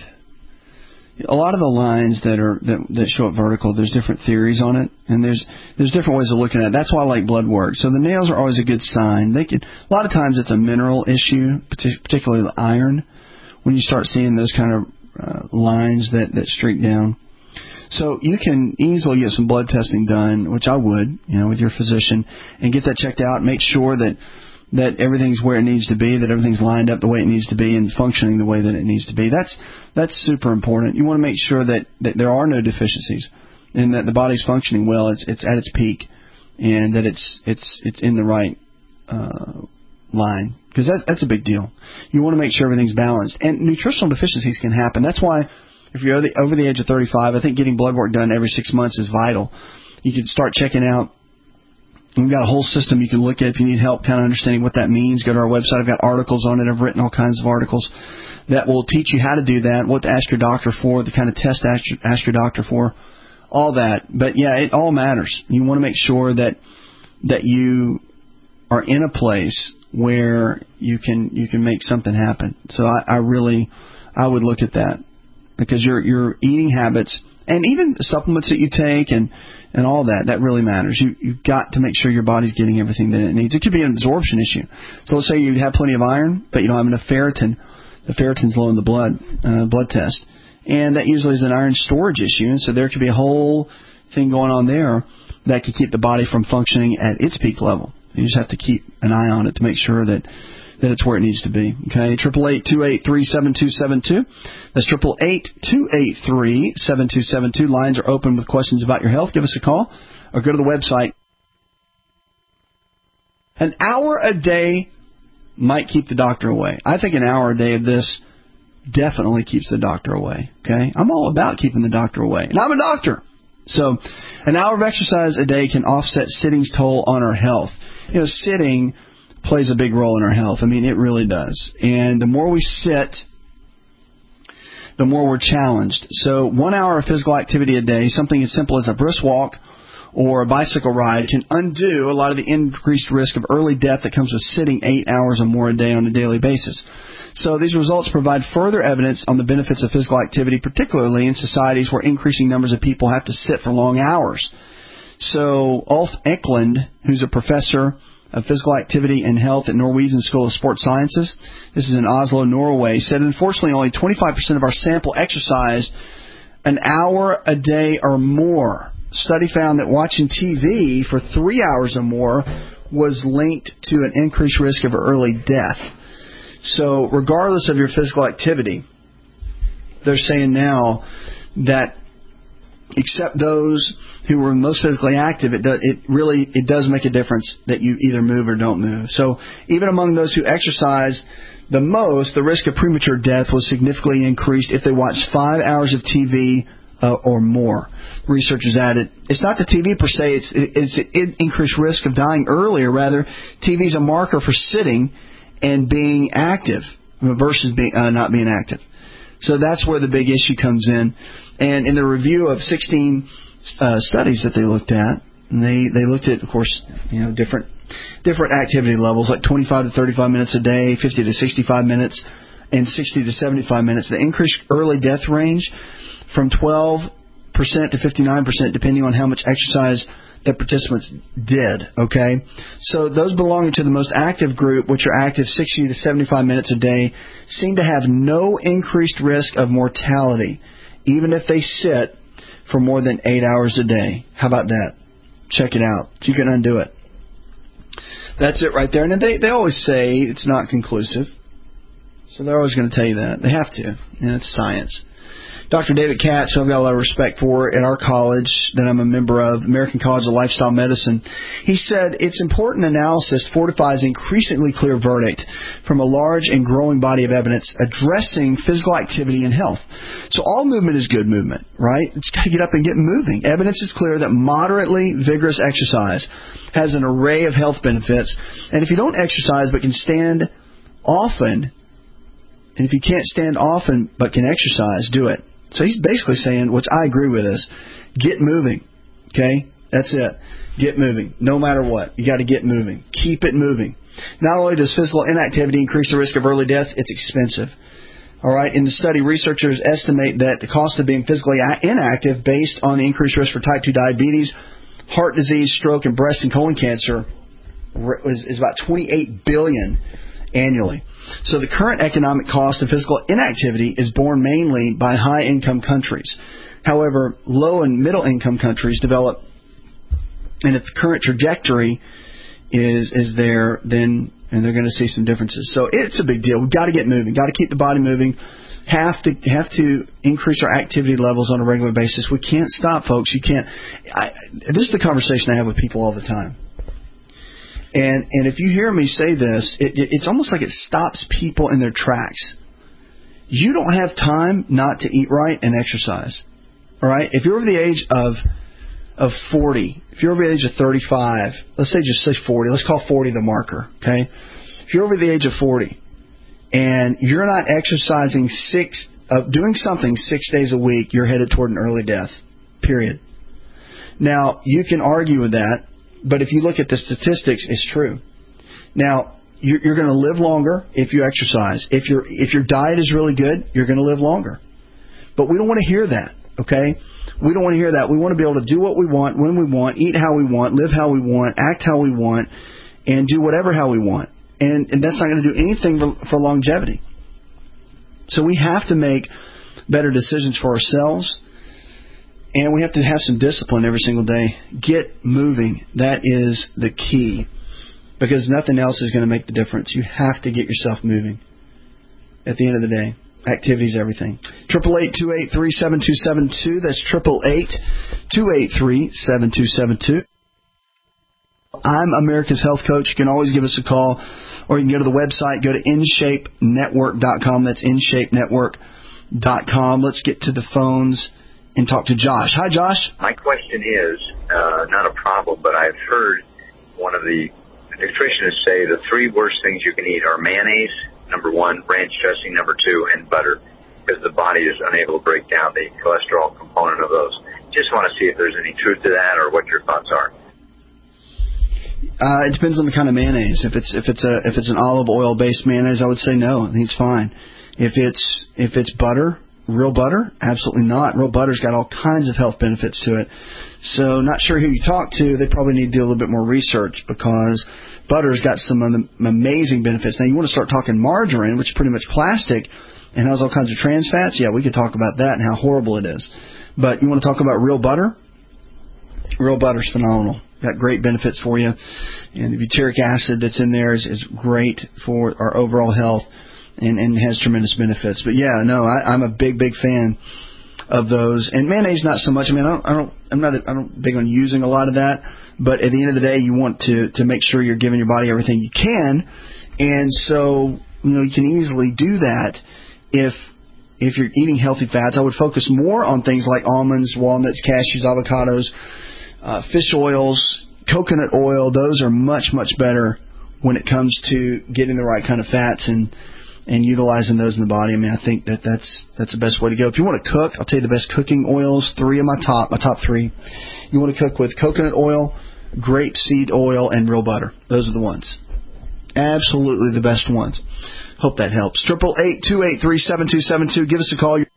a lot of the lines that are that, that show up vertical, there's different theories on it, and there's there's different ways of looking at it. That's why I like blood work. So the nails are always a good sign. They can a lot of times it's a mineral issue, particularly the iron. When you start seeing those kind of uh, lines that that streak down. So you can easily get some blood testing done, which I would, you know, with your physician, and get that checked out. Make sure that that everything's where it needs to be, that everything's lined up the way it needs to be, and functioning the way that it needs to be. That's that's super important. You want to make sure that, that there are no deficiencies, and that the body's functioning well. It's it's at its peak, and that it's it's it's in the right uh, line, because that's that's a big deal. You want to make sure everything's balanced, and nutritional deficiencies can happen. That's why if you're over the, over the age of thirty-five, I think getting blood work done every six months is vital. You can start checking out. We've got a whole system you can look at if you need help kind of understanding what that means. Go to our website. I've got articles on it. I've written all kinds of articles that will teach you how to do that, what to ask your doctor for, the kind of test to ask your, ask your doctor for, all that. But, yeah, it all matters. You want to make sure that that you are in a place where you can you can make something happen. So I, I really I would look at that, because your your eating habits and even the supplements that you take and and all that, that really matters. You, you've got to make sure your body's getting everything that it needs. It could be an absorption issue. So let's say you have plenty of iron, but you don't have enough ferritin. The ferritin's low in the blood, uh, blood test. And that usually is an iron storage issue. And so there could be a whole thing going on there that could keep the body from functioning at its peak level. You just have to keep an eye on it to make sure that that it's where it needs to be. Okay, triple eight two eight three seven two seven two. That's triple eight two eight three seven two seven two. Lines are open with questions about your health. Give us a call or go to the website. An hour a day might keep the doctor away. I think an hour a day of this definitely keeps the doctor away. Okay, I'm all about keeping the doctor away, and I'm a doctor. So, an hour of exercise a day can offset sitting's toll on our health. You know, sitting plays a big role in our health. I mean, it really does. And the more we sit, the more we're challenged. So one hour of physical activity a day, something as simple as a brisk walk or a bicycle ride, can undo a lot of the increased risk of early death that comes with sitting eight hours or more a day on a daily basis. So these results provide further evidence on the benefits of physical activity, particularly in societies where increasing numbers of people have to sit for long hours. So Ulf Eklund, who's a professor of physical activity and health at Norwegian School of Sports Sciences, this is in Oslo, Norway, said unfortunately only twenty-five percent of our sample exercised an hour a day or more. Study found that watching T V for three hours or more was linked to an increased risk of early death. So regardless of your physical activity, they're saying now that except those who were most physically active, it, do, it really it does make a difference that you either move or don't move. So even among those who exercise the most, the risk of premature death was significantly increased if they watched five hours of T V uh, or more. Researchers added, it's not the T V per se, it's, it's an increased risk of dying earlier. Rather, T V is a marker for sitting and being active versus being, uh, not being active. So that's where the big issue comes in. And in the review of sixteen uh, studies that they looked at, and they, they looked at, of course, you know, different different activity levels, like twenty-five to thirty-five minutes a day, fifty to sixty-five minutes, and sixty to seventy-five minutes. The increased early death range from twelve percent to fifty-nine percent, depending on how much exercise that participants did, okay? So those belonging to the most active group, which are active sixty to seventy-five minutes a day, seem to have no increased risk of mortality, even if they sit for more than eight hours a day. How about that? Check it out. You can undo it. That's it right there. And they, they always say it's not conclusive. So they're always going to tell you that. They have to. And it's science. Doctor David Katz, who I've got a lot of respect for at our college that I'm a member of, American College of Lifestyle Medicine, he said its important analysis fortifies increasingly clear verdict from a large and growing body of evidence addressing physical activity and health. So all movement is good movement, right? It's got to get up and get moving. Evidence is clear that moderately vigorous exercise has an array of health benefits, and if you don't exercise but can stand often, and if you can't stand often but can exercise, do it. So he's basically saying, which I agree with, is get moving, okay? That's it. Get moving. No matter what, you got to get moving. Keep it moving. Not only does physical inactivity increase the risk of early death, it's expensive. All right. In the study, researchers estimate that the cost of being physically inactive based on the increased risk for type two diabetes, heart disease, stroke, and breast and colon cancer is, is about twenty-eight billion dollars annually. So the current economic cost of physical inactivity is borne mainly by high-income countries. However, low- and middle-income countries develop, and if the current trajectory is is there, then and they're going to see some differences. So it's a big deal. We've got to get moving. Got to keep the body moving. Have to have to increase our activity levels on a regular basis. We can't stop, folks. You can't. I, this is the conversation I have with people all the time. And and if you hear me say this, it, it, it's almost like it stops people in their tracks. You don't have time not to eat right and exercise. All right? If you're over the age of of forty, if you're over the age of thirty-five, let's say just say forty. Let's call forty the marker, okay? If you're over the age of forty and you're not exercising six, uh, doing something six days a week, you're headed toward an early death, period. Now, you can argue with that, but if you look at the statistics, it's true. Now, you're, you're going to live longer if you exercise. If your if your diet is really good, you're going to live longer. But we don't want to hear that, okay? We don't want to hear that. We want to be able to do what we want, when we want, eat how we want, live how we want, act how we want, and do whatever how we want. And, and that's not going to do anything for, for longevity. So we have to make better decisions for ourselves, and we have to have some discipline every single day. Get moving. That is the key, because nothing else is going to make the difference. You have to get yourself moving at the end of the day. Activity is everything. Triple eight two eight three seven two seven two. That's triple eight two eight three seven two seven two. I'm America's Health Coach. You can always give us a call, or you can go to the website. Go to in shape network dot com. That's in shape network dot com. Let's get to the phones and talk to Josh. Hi, Josh. My question is uh, not a problem, but I've heard one of the nutritionists say the three worst things you can eat are mayonnaise, number one, ranch dressing, number two, and butter, because the body is unable to break down the cholesterol component of those. Just want to see if there's any truth to that or what your thoughts are. Uh, it depends on the kind of mayonnaise. If it's if it's a if it's an olive oil based mayonnaise, I would say no. I think it's fine. If it's if it's butter, real butter, absolutely not. Real butter's got all kinds of health benefits to it. So not sure who you talk to. They probably need to do a little bit more research, because butter's got some amazing benefits. Now, you want to start talking margarine, which is pretty much plastic and has all kinds of trans fats. Yeah, we could talk about that and how horrible it is. But you want to talk about real butter? Real butter's phenomenal. Got great benefits for you. And the butyric acid that's in there is, is great for our overall health and, and has tremendous benefits. But yeah, no, I, I'm a big, big fan of those. And mayonnaise, not so much. I mean, I don't, I don't, I'm not, I don't big on using a lot of that. But at the end of the day, you want to, to make sure you're giving your body everything you can. And so, you know, you can easily do that if if you're eating healthy fats. I would focus more on things like almonds, walnuts, cashews, avocados, uh, fish oils, coconut oil. Those are much, much better when it comes to getting the right kind of fats and and utilizing those in the body. I mean, I think that that's that's the best way to go. If you want to cook, I'll tell you the best cooking oils. Three of my top, my top three. You want to cook with coconut oil, grapeseed oil, and real butter. Those are the ones. Absolutely the best ones. Hope that helps. Triple eight two eight three seven two seven two. Give us a call.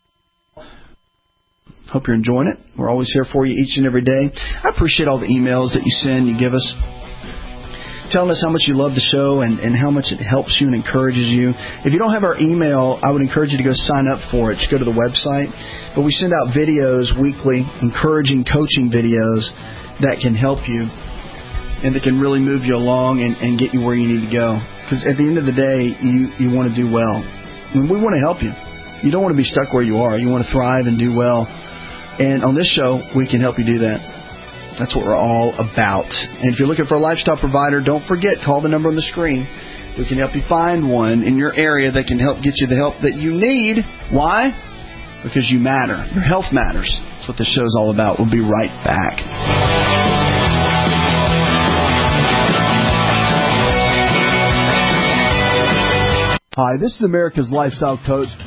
Hope you're enjoying it. We're always here for you each and every day. I appreciate all the emails that you send, you give us, telling us how much you love the show and, and how much it helps you and encourages you. If you don't have our email, I would encourage you to go sign up for it. Just go to the website. But we send out videos weekly, encouraging coaching videos that can help you and that can really move you along and, and get you where you need to go. Because at the end of the day, you, you want to do well. I mean, we want to help you. You don't want to be stuck where you are. You want to thrive and do well. And on this show, we can help you do that. That's what we're all about. And if you're looking for a lifestyle provider, don't forget, call the number on the screen. We can help you find one in your area that can help get you the help that you need. Why? Because you matter. Your health matters. That's what this show's all about. We'll be right back. Hi, this is America's Lifestyle Coach,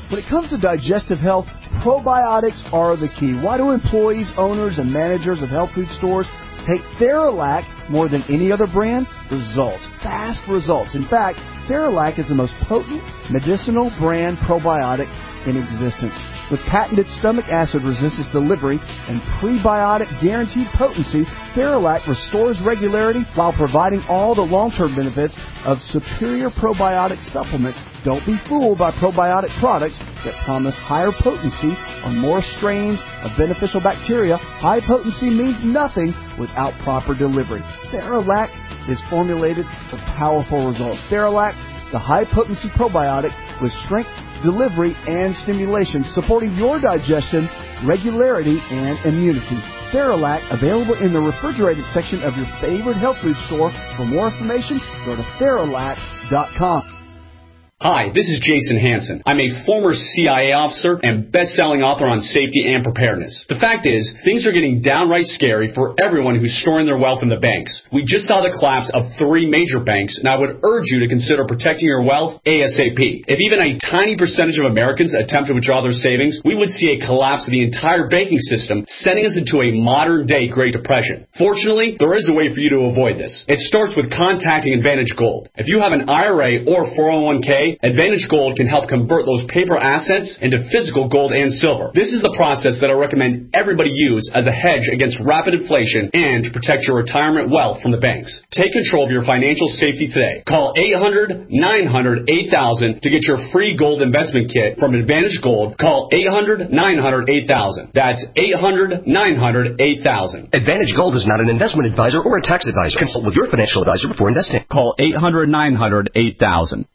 When it comes to digestive health, probiotics are the key. Why do employees, owners, and managers of health food stores take Theralac more than any other brand? Results. Fast results. In fact, Theralac is the most potent medicinal brand probiotic in existence. With patented stomach acid resistance delivery and prebiotic guaranteed potency, Theralac restores regularity while providing all the long-term benefits of superior probiotic supplements. Don't be fooled by probiotic products that promise higher potency on more strains of beneficial bacteria. High potency means nothing without proper delivery. Theralac is formulated for powerful results. Theralac, the high-potency probiotic with strength, delivery, and stimulation, supporting your digestion, regularity, and immunity. Theralac, available in the refrigerated section of your favorite health food store. For more information, go to Theralac dot com. Hi, this is Jason Hansen. I'm a former C I A officer and best-selling author on safety and preparedness. The fact is, things are getting downright scary for everyone who's storing their wealth in the banks. We just saw the collapse of three major banks, and I would urge you to consider protecting your wealth ASAP. If even a tiny percentage of Americans attempt to withdraw their savings, we would see a collapse of the entire banking system, sending us into a modern-day Great Depression. Fortunately, there is a way for you to avoid this. It starts with contacting Advantage Gold. If you have an I R A or four oh one k, Advantage Gold can help convert those paper assets into physical gold and silver. This is the process that I recommend everybody use as a hedge against rapid inflation and to protect your retirement wealth from the banks. Take control of your financial safety today. Call eight hundred, nine hundred, eight thousand to get your free gold investment kit from Advantage Gold. Call eight hundred, nine hundred, eight thousand. That's eight hundred, nine hundred, eight thousand. Advantage Gold is not an investment advisor or a tax advisor. Consult with your financial advisor before investing. Call eight hundred, nine hundred, eight thousand.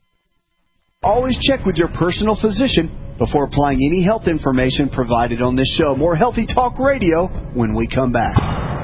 Always check with your personal physician before applying any health information provided on this show. More Healthy Talk Radio when we come back.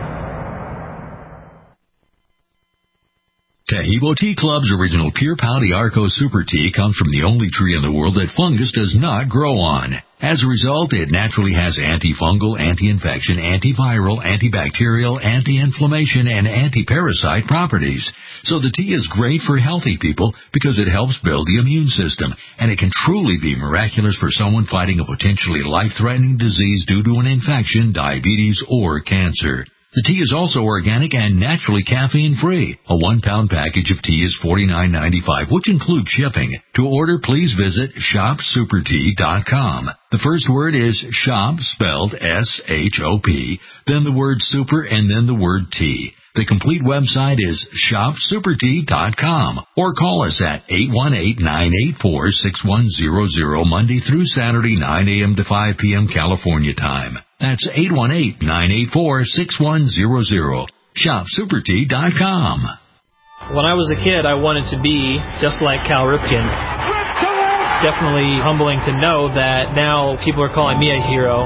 Taheebo Tea Club's original Pure Pau D'Arco Super Tea comes from the only tree in the world that fungus does not grow on. As a result, it naturally has antifungal, anti-infection, antiviral, antibacterial, anti-inflammation, and anti-parasite properties. So the tea is great for healthy people because it helps build the immune system, and it can truly be miraculous for someone fighting a potentially life-threatening disease due to an infection, diabetes, or cancer. The tea is also organic and naturally caffeine-free. A one-pound package of tea is forty-nine ninety-five, which includes shipping. To order, please visit shop super tea dot com. The first word is shop, spelled S H O P, then the word super, and then the word tea. The complete website is shop super tea dot com, or call us at eight one eight, nine eight four, six one zero zero Monday through Saturday, nine a.m. to five p.m. California time. That's eight one eight, nine eight four, six one zero zero. shop super tea dot com. When I was a kid, I wanted to be just like Cal Ripken. It's definitely humbling to know that now people are calling me a hero.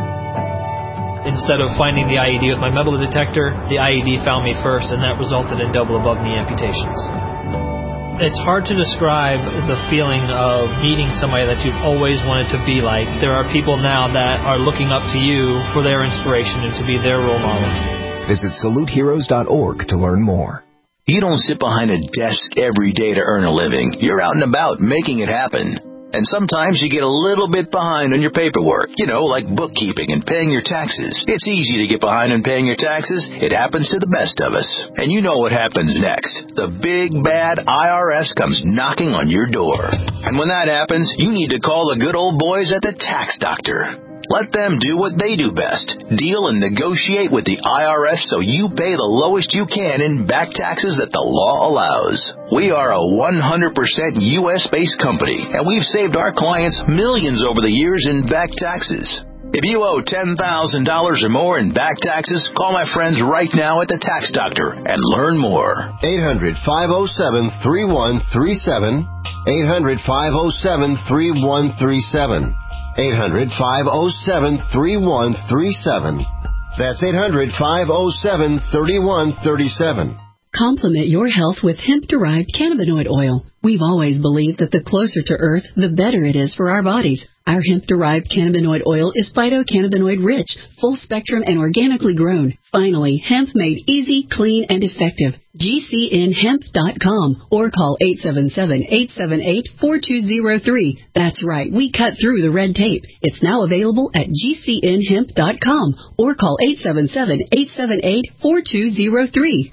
Instead of finding the I E D with my metal detector, the I E D found me first, and that resulted in double above-knee amputations. It's hard to describe the feeling of meeting somebody that you've always wanted to be like. There are people now that are looking up to you for their inspiration and to be their role model. Visit salute heroes dot org to learn more. You don't sit behind a desk every day to earn a living. You're out and about making it happen. And sometimes you get a little bit behind on your paperwork, you know, like bookkeeping and paying your taxes. It's easy to get behind on paying your taxes. It happens to the best of us. And you know what happens next. The big, bad I R S comes knocking on your door. And when that happens, you need to call the good old boys at the Tax Doctor. Let them do what they do best. Deal and negotiate with the I R S so you pay the lowest you can in back taxes that the law allows. We are a one hundred percent U S-based company, and we've saved our clients millions over the years in back taxes. If you owe ten thousand dollars or more in back taxes, call my friends right now at the Tax Doctor and learn more. eight hundred, five oh seven, three one three seven. eight hundred, five oh seven, three one three seven. eight hundred, five oh seven, three one three seven. That's eight hundred, five oh seven, three one three seven. Complement your health with hemp-derived cannabinoid oil. We've always believed that the closer to Earth, the better it is for our bodies. Our hemp-derived cannabinoid oil is phytocannabinoid-rich, full-spectrum, and organically grown. Finally, hemp made easy, clean, and effective. G C N hemp dot com or call eight seven seven, eight seven eight, four two zero three. That's right, we cut through the red tape. It's now available at G C N hemp dot com or call eight seven seven, eight seven eight, four two zero three.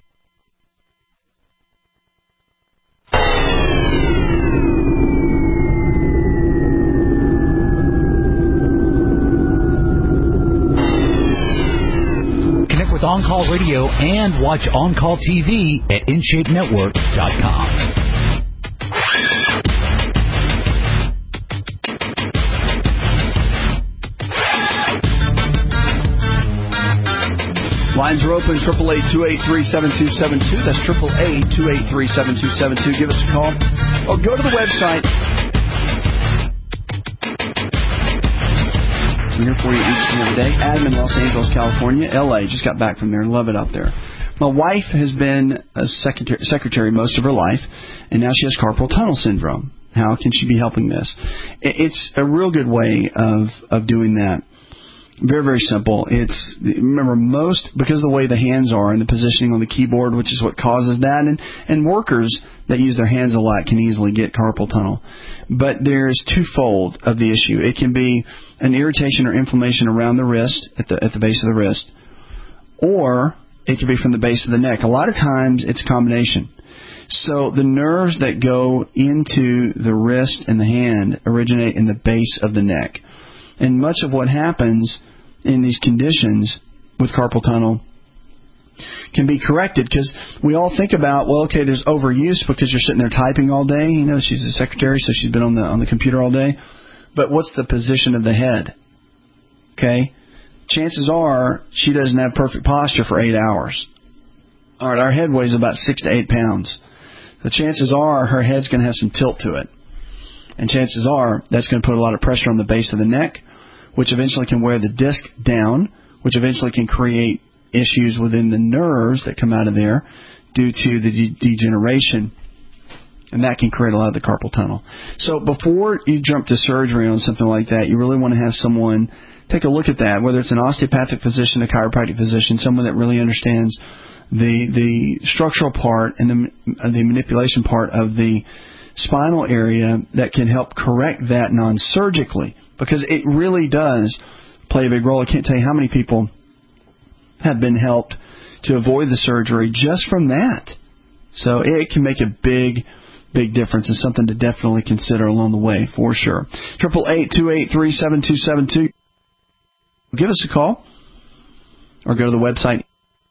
With On Call Radio and watch On Call T V at in shape network dot com. Lines are open, eight eight eight, two eight three, seven two seven two. That's eight eight eight, two eight three, seven two seven two. Give us a call or go to the website. I'm here for you each and every day. Adam in Los Angeles, California. L A, just got back from there. Love it up there. My wife has been a secretary, secretary most of her life, and now she has carpal tunnel syndrome. How can she be helping this? It's a real good way of, of doing that. Very, very simple. It's, remember, most, because of the way the hands are and the positioning on the keyboard, which is what causes that, and, and workers that use their hands a lot can easily get carpal tunnel. But there's twofold of the issue. It can be an irritation or inflammation around the wrist, at the at the base of the wrist, or it can be from the base of the neck. A lot of times it's a combination. So the nerves that go into the wrist and the hand originate in the base of the neck. And much of what happens in these conditions with carpal tunnel can be corrected, because we all think about, well, okay, there's overuse because you're sitting there typing all day. You know, she's a secretary, so she's been on the on the computer all day. But what's the position of the head? Okay? Chances are she doesn't have perfect posture for eight hours. All right, our head weighs about six to eight pounds. The chances are her head's going to have some tilt to it. And chances are that's going to put a lot of pressure on the base of the neck, which eventually can wear the disc down, which eventually can create issues within the nerves that come out of there due to the de- degeneration. And that can create a lot of the carpal tunnel. So before you jump to surgery on something like that, you really want to have someone take a look at that, whether it's an osteopathic physician, a chiropractic physician, someone that really understands the the structural part and the, the manipulation part of the spinal area that can help correct that non-surgically, because it really does play a big role. I can't tell you how many people have been helped to avoid the surgery just from that. So it can make a big Big difference, and something to definitely consider along the way, for sure. eight eight eight, two eight three, seven two seven two. Give us a call or go to the website.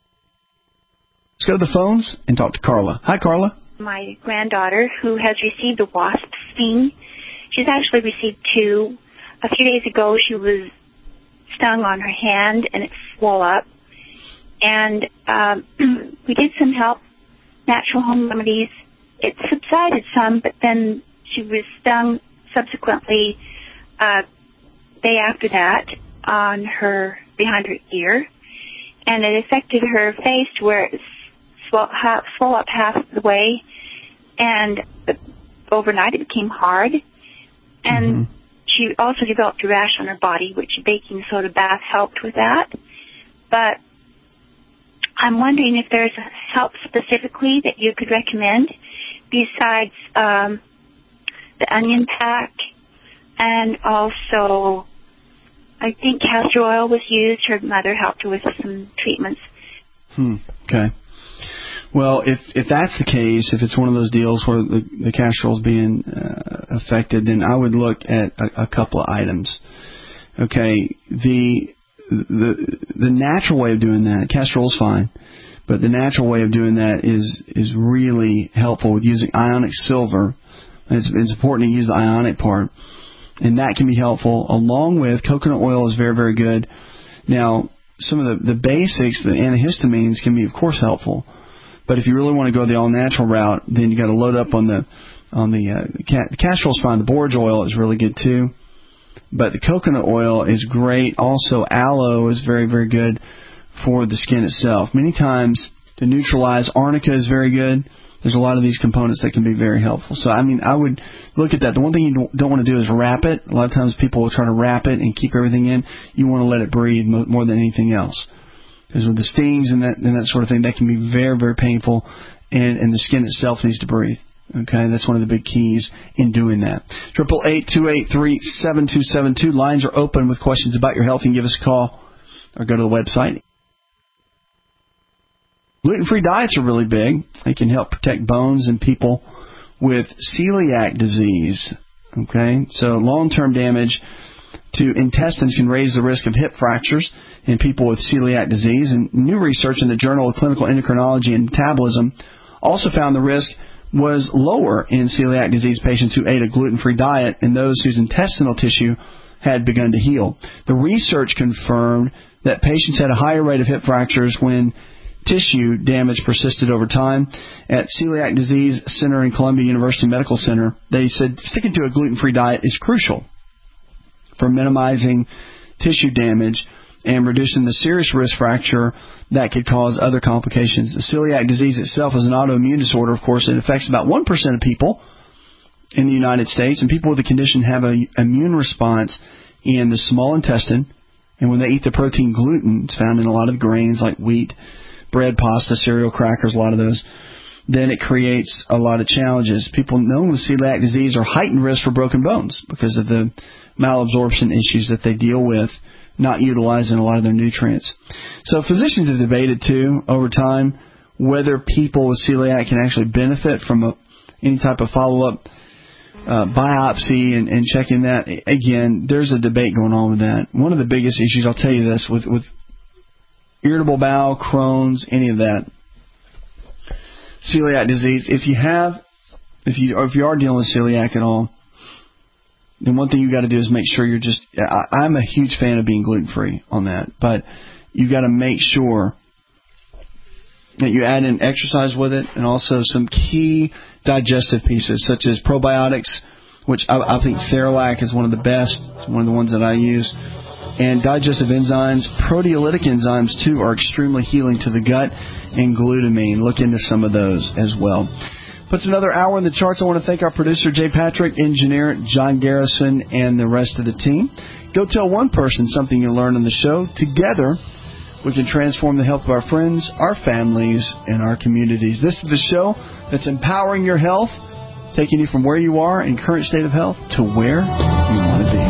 Let's go to the phones and talk to Carla. Hi, Carla. My granddaughter, who has received a wasp sting, she's actually received two. A few days ago, she was stung on her hand, and it swelled up. And um, we did some help, natural home remedies. It subsided some, but then she was stung subsequently uh, day after that on her, behind her ear, and it affected her face to where it swelled, half, swelled up half the way, and overnight it became hard, and mm-hmm. she also developed a rash on her body, which a baking soda bath helped with that. But I'm wondering if there's help specifically that you could recommend besides um, the onion pack, and also I think castor oil was used. Her mother helped her with some treatments. Hmm. Okay. Well, if if that's the case, if it's one of those deals where the, the castor oil is being uh, affected, then I would look at a, a couple of items. Okay. The the the natural way of doing that, castor oil is fine. But the natural way of doing that is is really helpful with using ionic silver. It's, it's important to use the ionic part, and that can be helpful. Along with coconut oil is very, very good. Now, some of the, the basics, the antihistamines, can be, of course, helpful. But if you really want to go the all-natural route, then you got to load up on the on the, uh, the, ca- the castor oil is fine. The borage oil is really good too. But the coconut oil is great. Also, aloe is very, very good for the skin itself. Many times to neutralize, arnica is very good. there's a lot of these components that can be very helpful. So, I mean, I would look at that. The one thing you don't, don't want to do is wrap it. A lot of times people will try to wrap it and keep everything in. You want to let it breathe more than anything else. Because with the stings and that, and that sort of thing, that can be very, very painful, and, and the skin itself needs to breathe. Okay, that's one of the big keys in doing that. Triple eight two eight three seven two seven two. Lines are open with questions about your health. And give us a call or go to the website. Gluten-free diets are really big. They can help protect bones in people with celiac disease. Okay, so long-term damage to intestines can raise the risk of hip fractures in people with celiac disease. And new research in the Journal of Clinical Endocrinology and Metabolism also found the risk was lower in celiac disease patients who ate a gluten-free diet and those whose intestinal tissue had begun to heal. The research confirmed that patients had a higher rate of hip fractures when tissue damage persisted over time. At Celiac Disease Center in Columbia University Medical Center, they said sticking to a gluten-free diet is crucial for minimizing tissue damage and reducing the serious risk fracture that could cause other complications. The celiac disease itself is an autoimmune disorder, of course. It affects about one percent of people in the United States, and people with the condition have an immune response in the small intestine, and when they eat the protein gluten, it's found in a lot of grains like wheat, bread, pasta, cereal, crackers, a lot of those, then it creates a lot of challenges. People known with celiac disease are heightened risk for broken bones because of the malabsorption issues that they deal with, not utilizing a lot of their nutrients. So physicians have debated, too, over time, whether people with celiac can actually benefit from a, any type of follow-up uh, biopsy and, and checking that. Again, there's a debate going on with that. One of the biggest issues, I'll tell you this, with, with irritable bowel, Crohn's, any of that, celiac disease, if you have, if you, or if you are dealing with celiac at all, then one thing you got to do is make sure you're just, I, I'm a huge fan of being gluten-free on that, but you got to make sure that you add in exercise with it and also some key digestive pieces such as probiotics, which I, I think Theralac is one of the best. It's one of the ones that I use. And digestive enzymes, proteolytic enzymes too, are extremely healing to the gut, and glutamine. Look into some of those as well. Puts another hour in the charts. I want to thank our producer, Jay Patrick, engineer John Garrison, and the rest of the team. Go tell one person something you learned on the show. Together, we can transform the health of our friends, our families, and our communities. This is the show that's empowering your health, taking you from where you are in current state of health to where you want to be.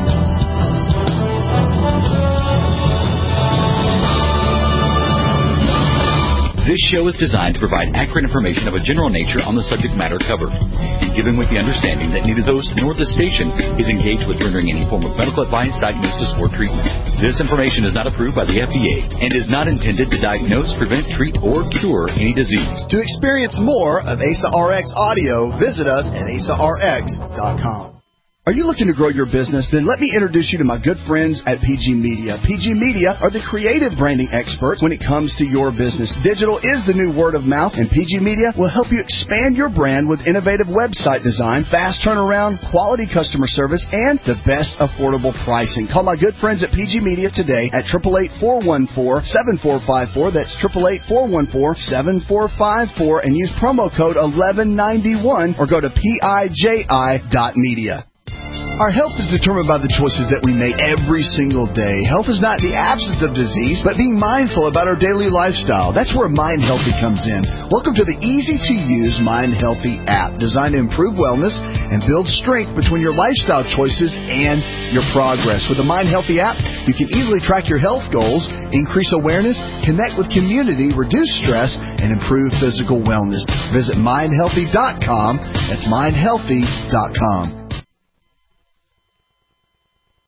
This show is designed to provide accurate information of a general nature on the subject matter covered, and given with the understanding that neither host nor the station is engaged with rendering any form of medical advice, diagnosis, or treatment. This information is not approved by the F D A and is not intended to diagnose, prevent, treat, or cure any disease. To experience more of A S A R X audio, visit us at A S A R X dot com. Are you looking to grow your business? Then let me introduce you to my good friends at P G Media. P G Media are the creative branding experts when it comes to your business. Digital is the new word of mouth, and P G Media will help you expand your brand with innovative website design, fast turnaround, quality customer service, and the best affordable pricing. Call my good friends at P G Media today at eight eight eight, four one four, seven four five four. That's eight eight eight, four one four, seven four five four, and use promo code eleven ninety-one or go to P I J I dot media. Our health is determined by the choices that we make every single day. Health is not the absence of disease, but being mindful about our daily lifestyle. That's where Mind Healthy comes in. Welcome to the easy-to-use Mind Healthy app, designed to improve wellness and build strength between your lifestyle choices and your progress. With the Mind Healthy app, you can easily track your health goals, increase awareness, connect with community, reduce stress, and improve physical wellness. Visit mind healthy dot com. That's mind healthy dot com.